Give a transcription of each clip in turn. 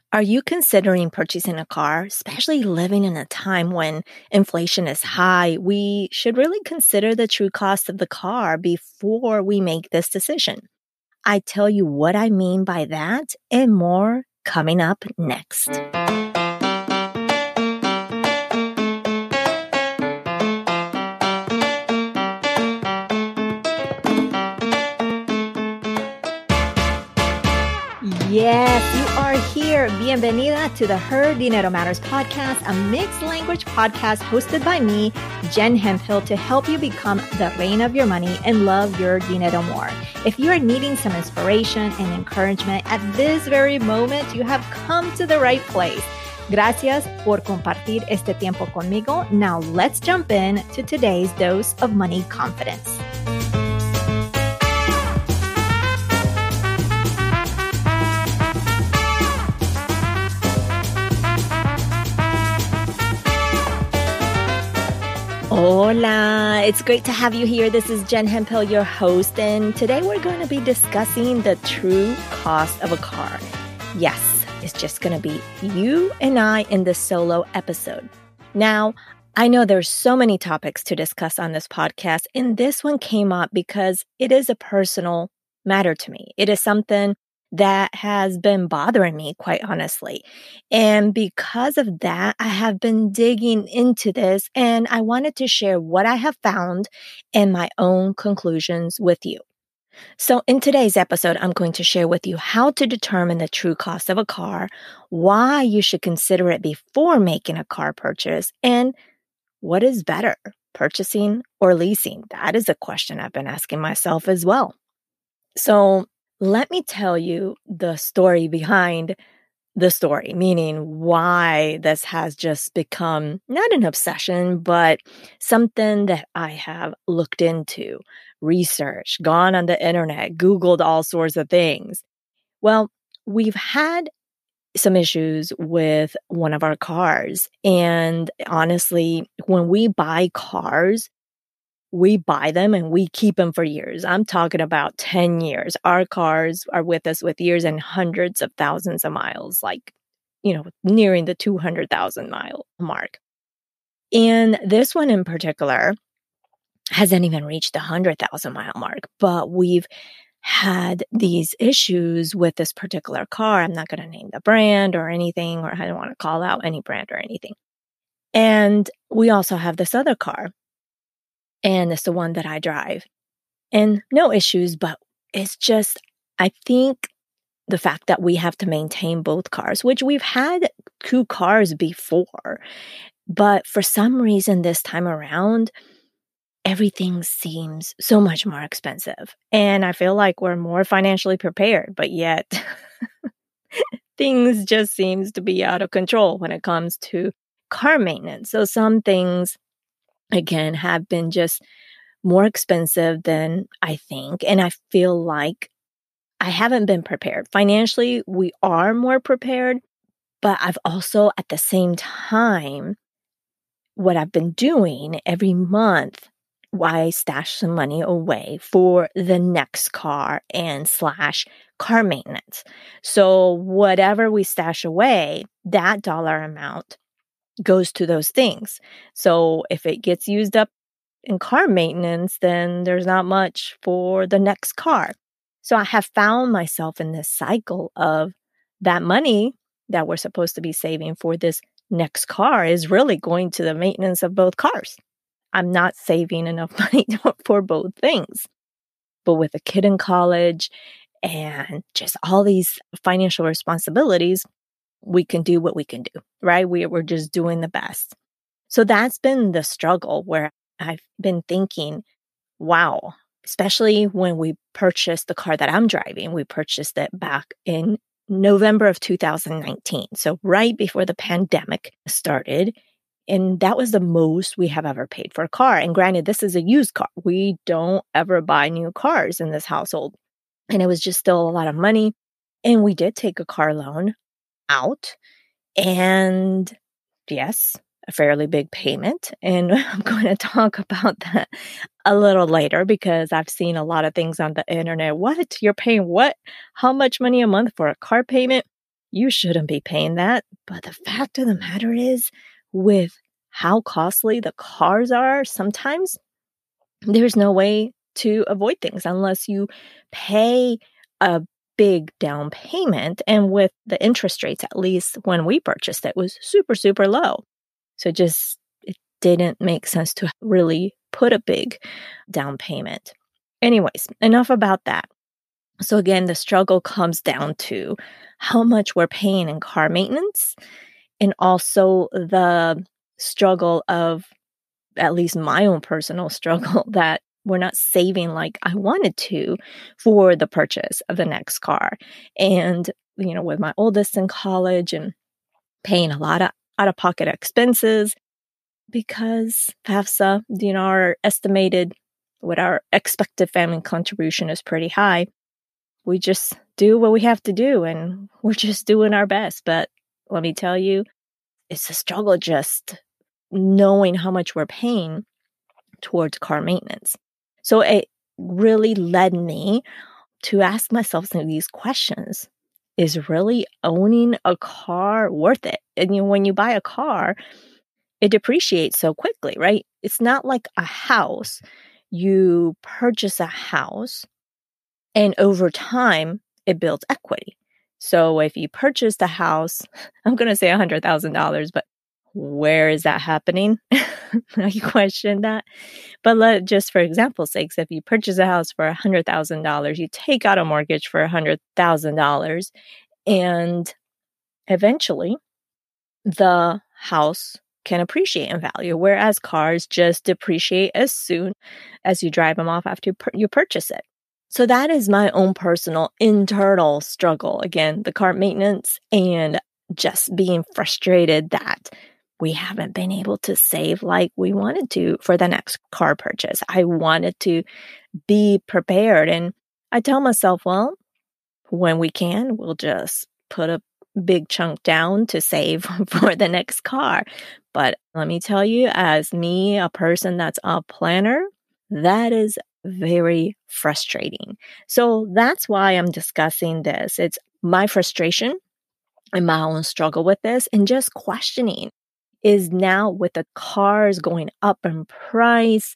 Are you considering purchasing a car, especially living in a time when inflation is high? We should really consider the true cost of the car before we make this decision. I tell you what I mean by that and more coming up next. Yes, you are here. Bienvenida to the Her Dinero Matters podcast, a mixed language podcast hosted by me, Jen Hemphill, to help you become the reign of your money and love your dinero more. If you are needing some inspiration and encouragement at this very moment, you have come to the right place. Gracias por compartir este tiempo conmigo. Now let's jump in to today's dose of money confidence. Hola, it's great to have you here. This is Jen Hemphill, your host, and today we're going to be discussing the true cost of a car. Yes, it's just going to be you and I in this solo episode. Now, I know there's so many topics to discuss on this podcast, and this one came up because it is a personal matter to me. It is something that has been bothering me, quite honestly. And because of that, I have been digging into this and I wanted to share what I have found and my own conclusions with you. So in today's episode, I'm going to share with you how to determine the true cost of a car, why you should consider it before making a car purchase, and what is better, purchasing or leasing? That is a question I've been asking myself as well. So let me tell you the story behind the story, meaning why this has just become not an obsession, but something that I have looked into, researched, gone on the internet, Googled all sorts of things. Well, we've had some issues with one of our cars. And honestly, when we buy cars, we buy them and we keep them for years. I'm talking about 10 years. Our cars are with us with years and hundreds of thousands of miles, nearing the 200,000 mile mark. And this one in particular hasn't even reached the 100,000 mile mark, but we've had these issues with this particular car. I'm not going to name the brand or anything, or I don't want to call out any brand or anything. And we also have this other car. And it's the one that I drive. And no issues, but it's just, I think the fact that we have to maintain both cars, which we've had two cars before, but for some reason this time around, everything seems so much more expensive. And I feel like we're more financially prepared, but yet things just seems to be out of control when it comes to car maintenance. So some things again, have been just more expensive than I think. And I feel like I haven't been prepared. Financially, we are more prepared, but I've also at the same time, what I've been doing every month, I stash some money away for the next car and / car maintenance. So whatever we stash away, that dollar amount goes to those things. So if it gets used up in car maintenance, then there's not much for the next car. So I have found myself in this cycle of that money that we're supposed to be saving for this next car is really going to the maintenance of both cars. I'm not saving enough money for both things. But with a kid in college and just all these financial responsibilities, we can do what we can do, right? We're just doing the best. So that's been the struggle where I've been thinking, wow, especially when we purchased the car that I'm driving, we purchased it back in November of 2019. So right before the pandemic started. And that was the most we have ever paid for a car. And granted, this is a used car. We don't ever buy new cars in this household. And it was just still a lot of money. And we did take a car loan out. And yes, a fairly big payment. And I'm going to talk about that a little later because I've seen a lot of things on the internet. What? You're paying what? How much money a month for a car payment? you shouldn't be paying that. But the fact of the matter is, with how costly the cars are, sometimes there's no way to avoid things unless you pay a big down payment. And with the interest rates, at least when we purchased it, was super, super low. So it didn't make sense to really put a big down payment. Anyways, enough about that. So again, the struggle comes down to how much we're paying in car maintenance, and also the struggle of, at least my own personal struggle, that we're not saving like I wanted to for the purchase of the next car. And, with my oldest in college and paying a lot of out-of-pocket expenses, because FAFSA, our estimated, what our expected family contribution is pretty high. We just do what we have to do, and we're just doing our best. But let me tell you, it's a struggle just knowing how much we're paying towards car maintenance. So it really led me to ask myself some of these questions. Is really owning a car worth it? And when you buy a car, it depreciates so quickly, right? It's not like a house. You purchase a house, and over time, it builds equity. So if you purchase the house, I'm going to say $100,000, but where is that happening? You question that. But just for example's sake, if you purchase a house for $100,000, you take out a mortgage for $100,000, and eventually the house can appreciate in value, whereas cars just depreciate as soon as you drive them off after you purchase it. So that is my own personal internal struggle. Again, the car maintenance and just being frustrated that we haven't been able to save like we wanted to for the next car purchase. I wanted to be prepared. And I tell myself, well, when we can, we'll just put a big chunk down to save for the next car. But let me tell you, as me, a person that's a planner, that is very frustrating. So that's why I'm discussing this. It's my frustration and my own struggle with this, and just questioning is now with the cars going up in price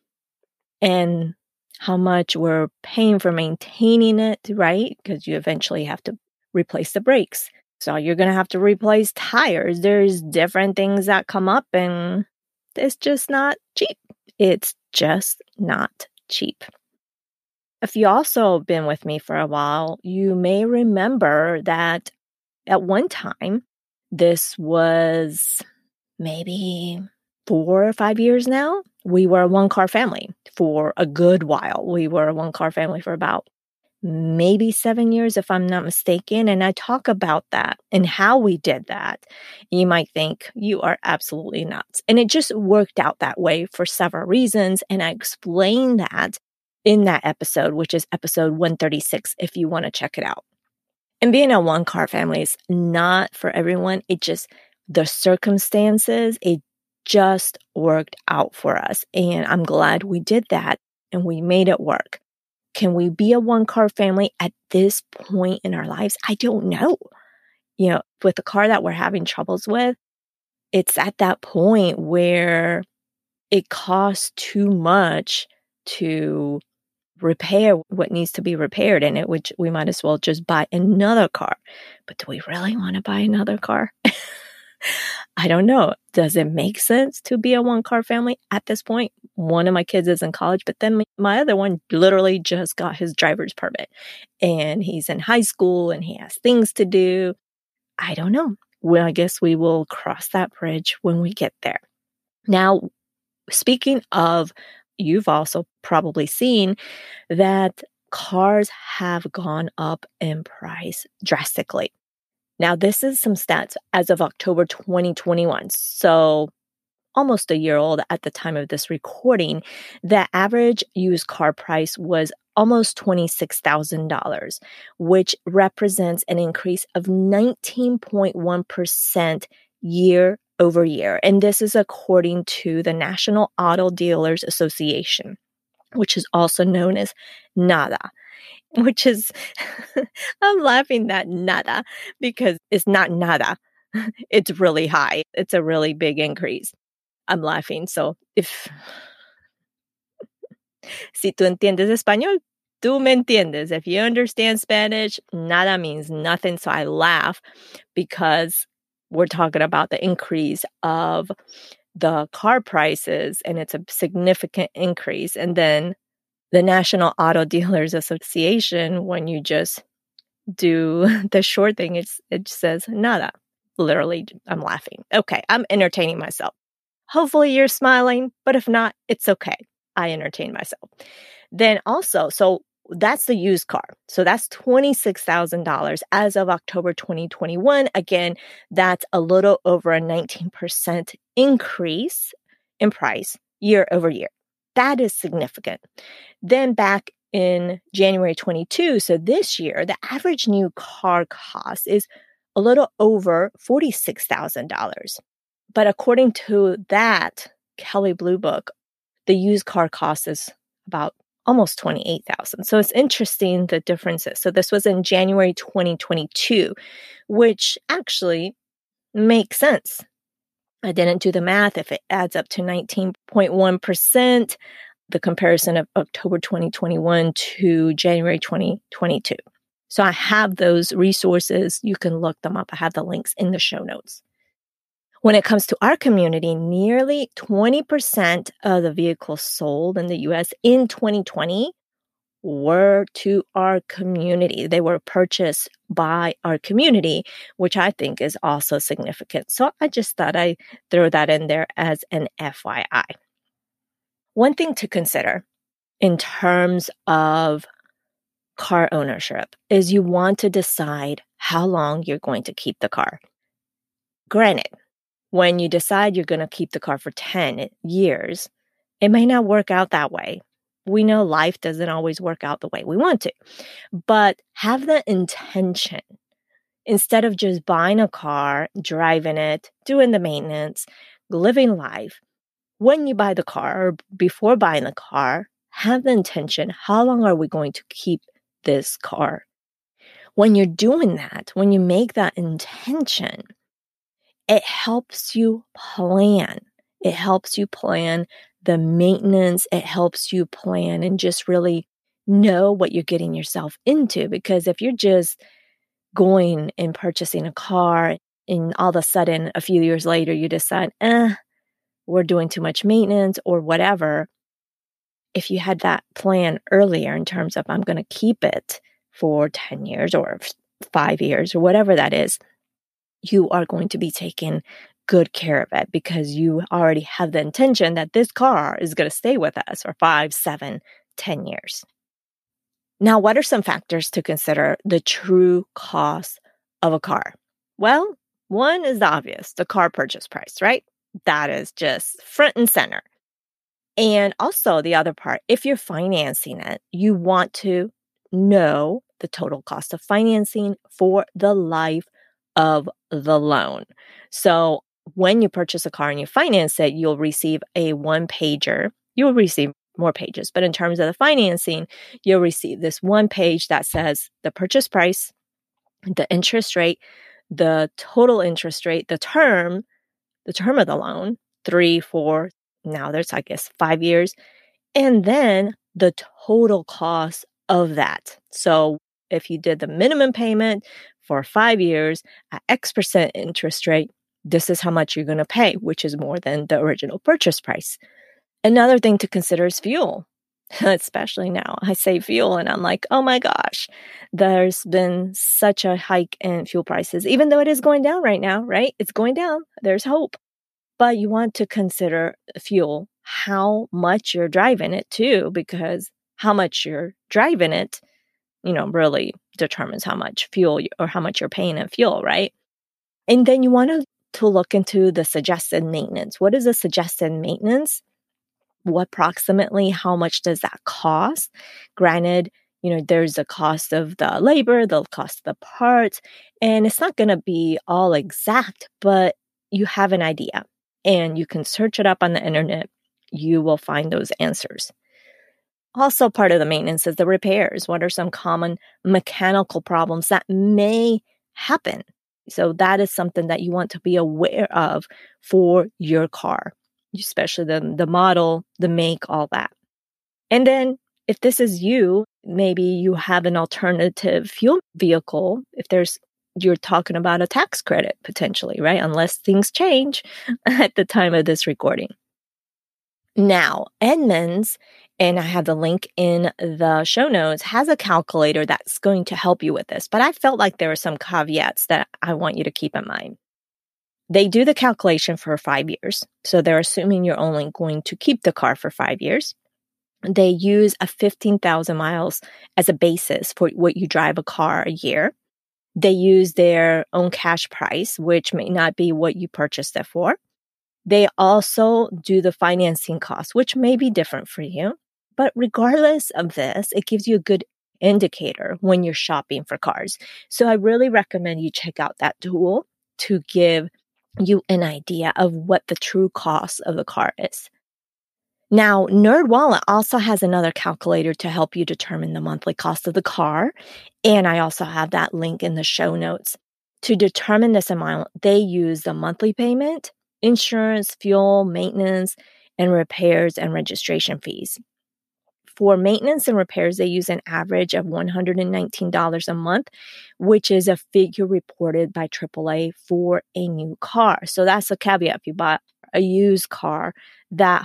and how much we're paying for maintaining it, right? Because you eventually have to replace the brakes. So you're going to have to replace tires. There's different things that come up, and it's just not cheap. It's just not cheap. If you also been with me for a while, you may remember that at one time, this was maybe 4 or 5 years now, we were a one-car family for a good while. We were a one-car family for about maybe 7 years, if I'm not mistaken. And I talk about that and how we did that. You might think you are absolutely nuts. And it just worked out that way for several reasons. And I explained that in that episode, which is episode 136, if you want to check it out. And being a one-car family is not for everyone. The circumstances, it just worked out for us. And I'm glad we did that and we made it work. Can we be a one-car family at this point in our lives? I don't know. With the car that we're having troubles with, it's at that point where it costs too much to repair what needs to be repaired in it, which we might as well just buy another car. But do we really want to buy another car? I don't know. Does it make sense to be a one-car family at this point? One of my kids is in college, but then my other one literally just got his driver's permit, and he's in high school and he has things to do. I don't know. Well, I guess we will cross that bridge when we get there. Now, speaking of, you've also probably seen that cars have gone up in price drastically. Now, this is some stats as of October 2021. So almost a year old at the time of this recording. The average used car price was almost $26,000, which represents an increase of 19.1% year over year. And this is according to the National Auto Dealers Association, which is also known as NADA. which is, I'm laughing at nada because it's not nada. It's really high. It's a really big increase. I'm laughing. So si tú entiendes español, tú me entiendes. If you understand Spanish, nada means nothing. So I laugh because we're talking about the increase of the car prices, and it's a significant increase. And then the National Auto Dealers Association, when you just do the short thing, it says nada. Literally, I'm laughing. Okay, I'm entertaining myself. Hopefully you're smiling, but if not, it's okay. I entertain myself. Then also, so that's the used car. So that's $26,000 as of October 2021. Again, that's a little over a 19% increase in price year over year. That is significant. Then back in January 22, so this year, the average new car cost is a little over $46,000. But according to that Kelley Blue Book, the used car cost is about almost $28,000. So it's interesting the differences. So this was in January 2022, which actually makes sense. I didn't do the math. If it adds up to 19.1%, the comparison of October 2021 to January 2022. So I have those resources. You can look them up. I have the links in the show notes. When it comes to our community, nearly 20% of the vehicles sold in the U.S. in 2020 were to our community. They were purchased by our community, which I think is also significant. So I just thought I'd throw that in there as an FYI. One thing to consider in terms of car ownership is you want to decide how long you're going to keep the car. Granted, when you decide you're going to keep the car for 10 years, it may not work out that way. We know life doesn't always work out the way we want to, but have the intention. Instead of just buying a car, driving it, doing the maintenance, living life, when you buy the car or before buying the car, have the intention, how long are we going to keep this car? When you're doing that, when you make that intention, it helps you plan. It helps you plan the maintenance. It helps you plan and just really know what you're getting yourself into. Because if you're just going and purchasing a car and all of a sudden a few years later you decide, we're doing too much maintenance or whatever. If you had that plan earlier in terms of I'm going to keep it for 10 years or 5 years or whatever that is, you are going to be taking good care of it because you already have the intention that this car is going to stay with us for 5, 7, 10 years. Now, what are some factors to consider the true cost of a car? Well, one is the obvious, the car purchase price, right? That is just front and center. And also the other part, if you're financing it, you want to know the total cost of financing for the life of the loan. So when you purchase a car and you finance it, you'll receive a one-pager. You'll receive more pages, but in terms of the financing, you'll receive this one page that says the purchase price, the interest rate, the total interest rate, the term of the loan, 3, 4, now there's, 5 years, and then the total cost of that. So if you did the minimum payment for 5 years at X% interest rate, this is how much you're going to pay, which is more than the original purchase price. Another thing to consider is fuel, especially now. I say fuel and I'm like, oh my gosh, there's been such a hike in fuel prices, even though it is going down right now, right? It's going down. There's hope. But you want to consider fuel, how much you're driving it too, because how much you're driving it, really determines how much fuel or how much you're paying in fuel, right? And then you want to look into the suggested maintenance. What is the suggested maintenance? What approximately, how much does that cost? Granted, there's the cost of the labor, the cost of the parts, and it's not going to be all exact, but you have an idea and you can search it up on the internet. You will find those answers. Also, part of the maintenance is the repairs. What are some common mechanical problems that may happen? So that is something that you want to be aware of for your car, especially the model, the make, all that. And then if this is you, maybe you have an alternative fuel vehicle. If you're talking about a tax credit potentially, right? Unless things change at the time of this recording. Now, Edmunds, and I have the link in the show notes, has a calculator that's going to help you with this. But I felt like there are some caveats that I want you to keep in mind. They do the calculation for 5 years. So they're assuming you're only going to keep the car for 5 years. They use a 15,000 miles as a basis for what you drive a car a year. They use their own cash price, which may not be what you purchased it for. They also do the financing costs, which may be different for you. But regardless of this, it gives you a good indicator when you're shopping for cars. So I really recommend you check out that tool to give you an idea of what the true cost of the car is. Now, NerdWallet also has another calculator to help you determine the monthly cost of the car. And I also have that link in the show notes. To determine this amount, they use the monthly payment, insurance, fuel, maintenance, and repairs and registration fees. For maintenance and repairs, they use an average of $119 a month, which is a figure reported by AAA for a new car. So that's a caveat. If you buy a used car, that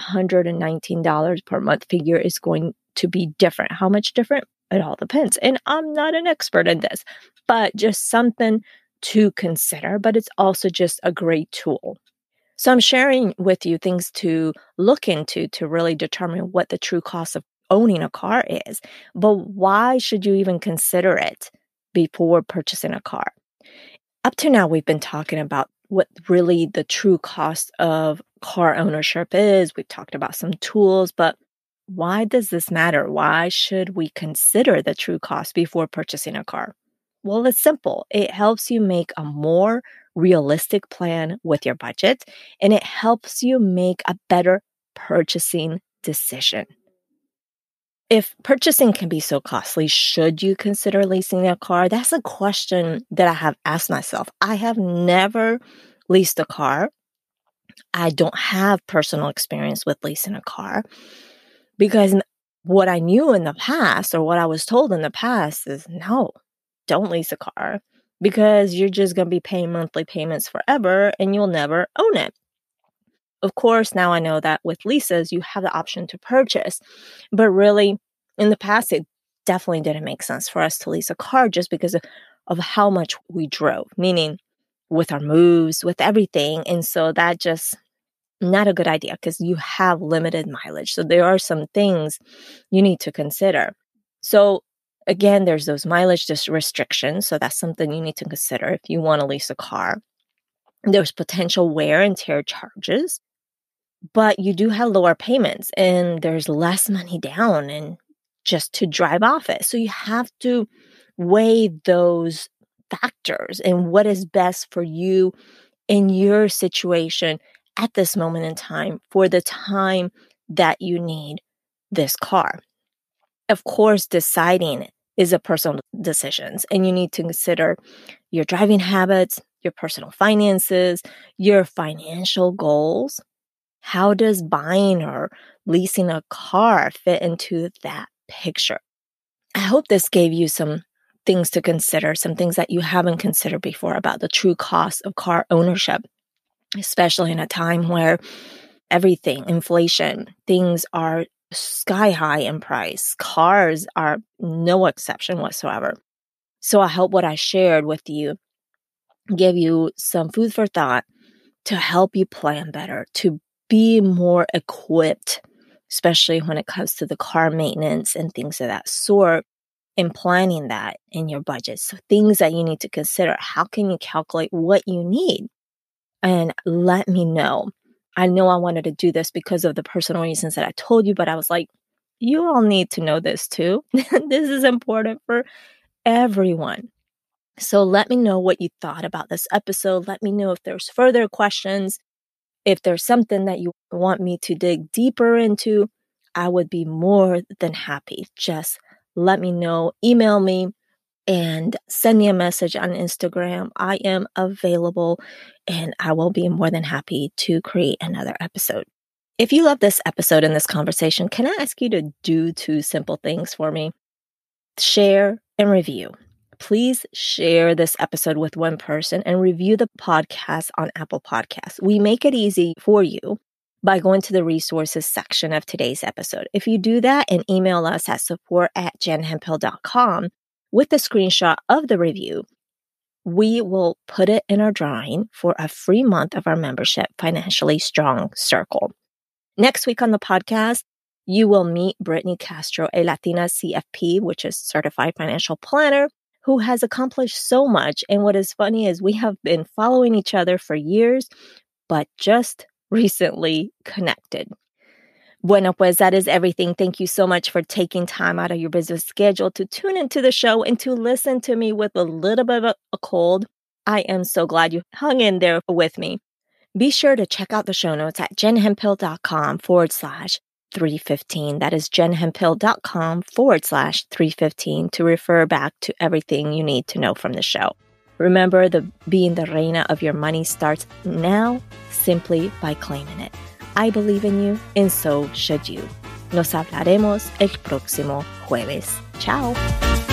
$119 per month figure is going to be different. How much different? It all depends. And I'm not an expert in this, but just something to consider. But it's also just a great tool. So I'm sharing with you things to look into to really determine what the true cost of owning a car is. But why should you even consider it before purchasing a car? Up to now, we've been talking about what really the true cost of car ownership is. We've talked about some tools, but why does this matter? Why should we consider the true cost before purchasing a car? Well, it's simple. It helps you make a more realistic plan with your budget, and it helps you make a better purchasing decision. If purchasing can be so costly, should you consider leasing a car? That's a question that I have asked myself. I have never leased a car. I don't have personal experience with leasing a car because what I knew in the past, or what I was told in the past, is no, don't lease a car because you're just going to be paying monthly payments forever and you'll never own it. Of course, now I know that with leases, you have the option to purchase. But really, in the past, it definitely didn't make sense for us to lease a car just because of how much we drove, meaning with our moves, with everything. And so that just not a good idea because you have limited mileage. So there are some things you need to consider. So again, there's those mileage restrictions. So that's something you need to consider if you want to lease a car. There's potential wear and tear charges. But you do have lower payments and there's less money down and just to drive off it. So you have to weigh those factors and what is best for you in your situation at this moment in time for the time that you need this car. Of course, deciding is a personal decision, and you need to consider your driving habits, your personal finances, your financial goals. How does buying or leasing a car fit into that picture? I hope this gave you some things to consider, some things that you haven't considered before about the true cost of car ownership, especially in a time where everything, inflation, things are sky high in price. Cars are no exception whatsoever. So I hope what I shared with you gave you some food for thought to help you plan better, to be more equipped, especially when it comes to the car maintenance and things of that sort, in planning that in your budget. So things that you need to consider. How can you calculate what you need? And let me know. I know I wanted to do this because of the personal reasons that I told you, but I was like, you all need to know this too. This is important for everyone. So let me know what you thought about this episode. Let me know if there's further questions. If there's something that you want me to dig deeper into, I would be more than happy. Just let me know, email me, and send me a message on Instagram. I am available and I will be more than happy to create another episode. If you love this episode and this conversation, can I ask you to do 2 simple things for me? Share and review. Please share this episode with one person and review the podcast on Apple Podcasts. We make it easy for you by going to the resources section of today's episode. If you do that and email us at support@jenhemphill.com with a screenshot of the review, we will put it in our drawing for a free month of our membership, Financially Strong Circle. Next week on the podcast, you will meet Brittany Castro, a Latina CFP, which is Certified Financial Planner, who has accomplished so much. And what is funny is we have been following each other for years, but just recently connected. Bueno, pues that is everything. Thank you so much for taking time out of your busy schedule to tune into the show and to listen to me with a little bit of a cold. I am so glad you hung in there with me. Be sure to check out the show notes at jenhemphill.com/315. That is jenhemphill.com/315 to refer back to everything you need to know from the show. Remember, being the reina of your money starts now simply by claiming it. I believe in you, and so should you. Nos hablaremos el próximo jueves. Ciao.